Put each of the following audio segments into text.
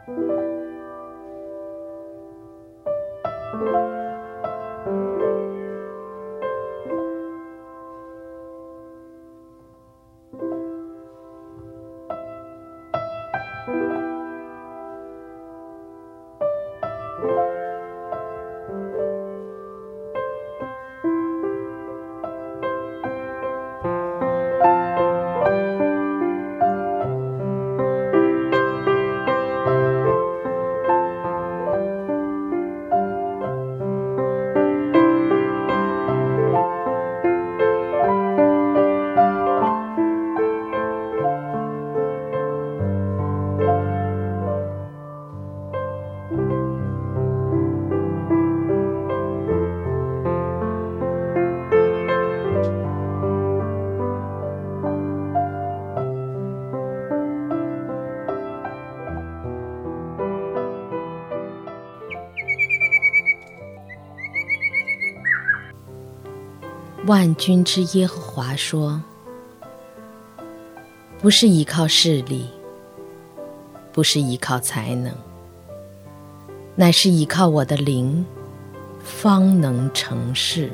万军之耶和华说，不是依靠势力，不是依靠才能，乃是依靠我的灵，方能成事。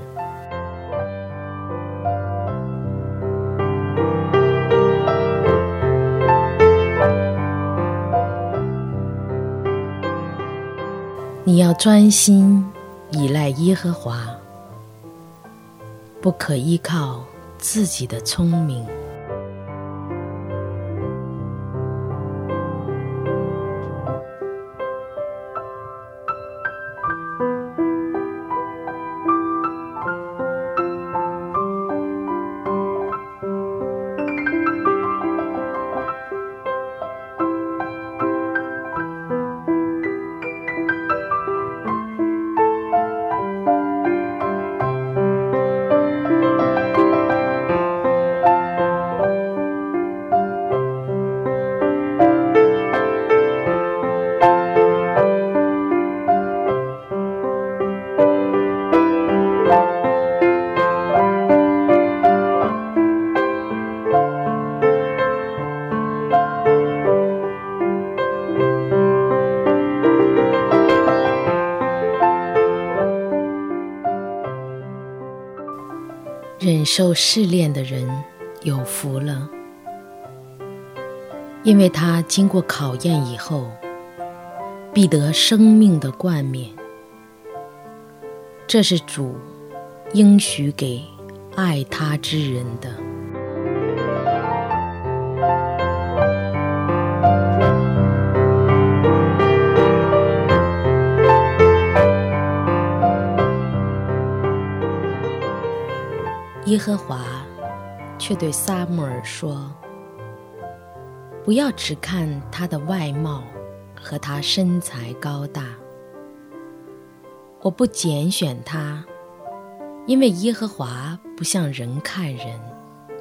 你要专心依赖耶和华，不可依靠自己的聪明。忍受试炼的人有福了，因为他经过考验以后，必得生命的冠冕。这是主应许给爱他之人的。耶和华却对撒母耳说，不要只看他的外貌和他身材高大，我不拣选他，因为耶和华不像人看人，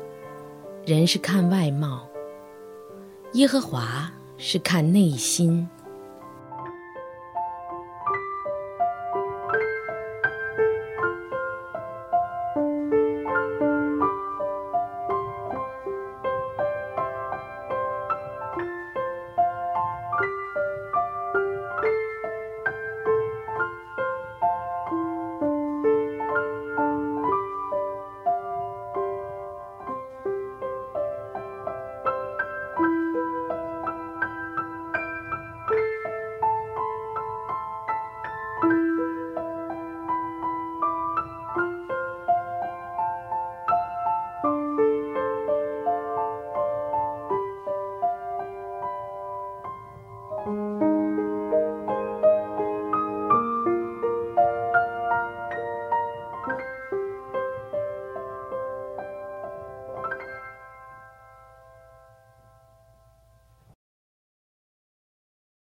人是看外貌，耶和华是看内心。